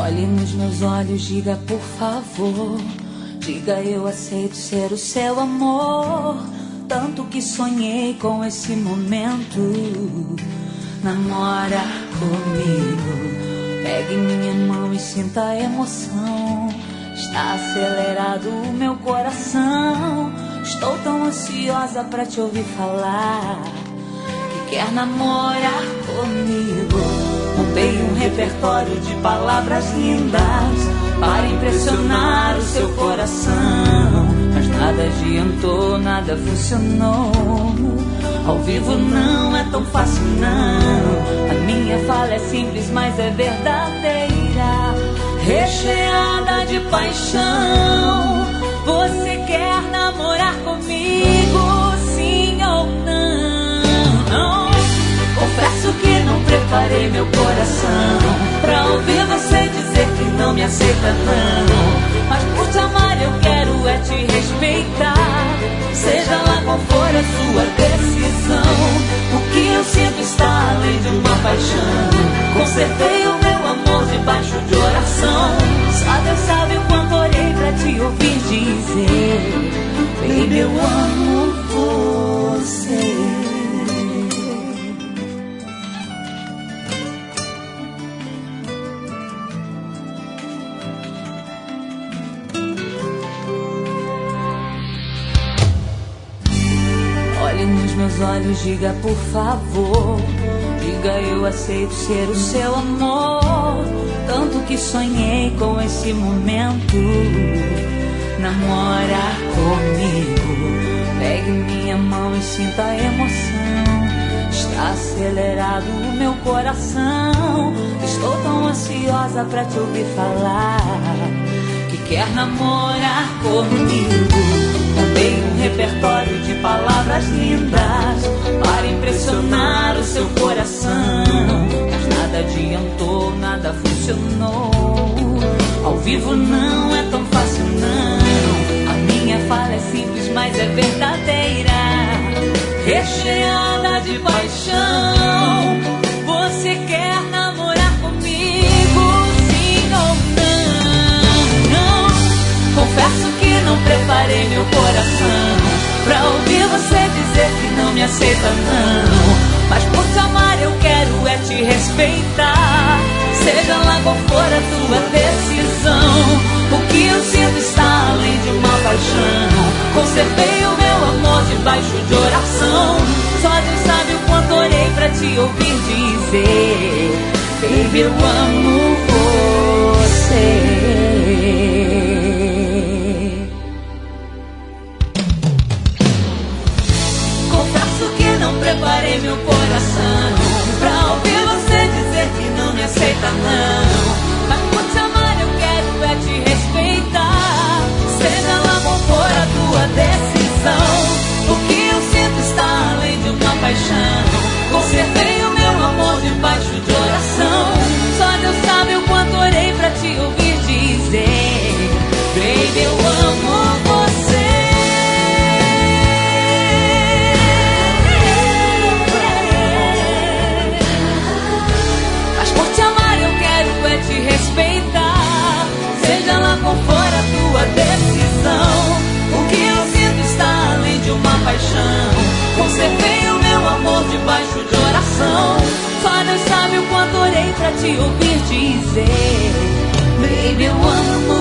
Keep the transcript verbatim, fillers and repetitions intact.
Olhe nos meus olhos, diga por favor. Diga eu aceito ser o seu amor. Tanto que sonhei com esse momento. Namora comigo. Pegue minha mão e sinta a emoção. Está acelerado o meu coração. Estou tão ansiosa pra te ouvir falar que quer namorar comigo. Montei um repertório de palavras lindas para impressionar o seu coração. Mas nada adiantou, nada funcionou. Ao vivo não é tão fácil não. A minha fala é simples, mas é verdadeira, recheada de paixão. Você quer namorar comigo, sim ou não? Confesso que não preparei meu coração pra ouvir você dizer que não me aceita não. Mas por te amar eu quero é te respeitar, seja lá qual for a sua decisão. O que eu sinto está além de uma paixão. Consertei o meu amor debaixo de oração. Só Deus sabe o quanto orei pra te ouvir dizer: baby, eu amo você. Olhe nos meus olhos, diga por favor. Diga eu aceito ser o seu amor. Tanto que sonhei com esse momento. Namora comigo. Pegue minha mão e sinta a emoção. Está acelerado o meu coração. Estou tão ansiosa pra te ouvir falar que quer namorar comigo. Montei um repertório de palavras lindas para impressionar o seu coração. Mas nada adiantou, nada funcionou. Ao vivo não é tão fácil não. A minha fala é simples, mas é verdadeira, recheada de paixão. Você quer namorar comigo, sim ou não? Confesso que não preparei meu coração pra ouvir você dizer que não me aceita não. Mas por te amar eu quero é te respeitar, seja lá qual for a tua decisão. O que eu sinto está além de uma paixão. Conservei o meu amor debaixo de oração. Só Deus sabe o quanto orei pra te ouvir dizer: baby, eu amo você. Preparei meu coração pra ouvir você dizer que não me aceita não. Mas por te amar eu quero é te respeitar, seja lá qual for a tua decisão. O que eu sinto está além de uma paixão. Consertei o meu amor debaixo de oração. Só Deus sabe o quanto orei pra te ouvir dizer: baby, eu amo você. Seja lá qual for a tua decisão. O que eu sinto está além de uma paixão. Conservei o meu amor debaixo de oração. Só Deus sabe o quanto orei pra te ouvir dizer: baby, eu amo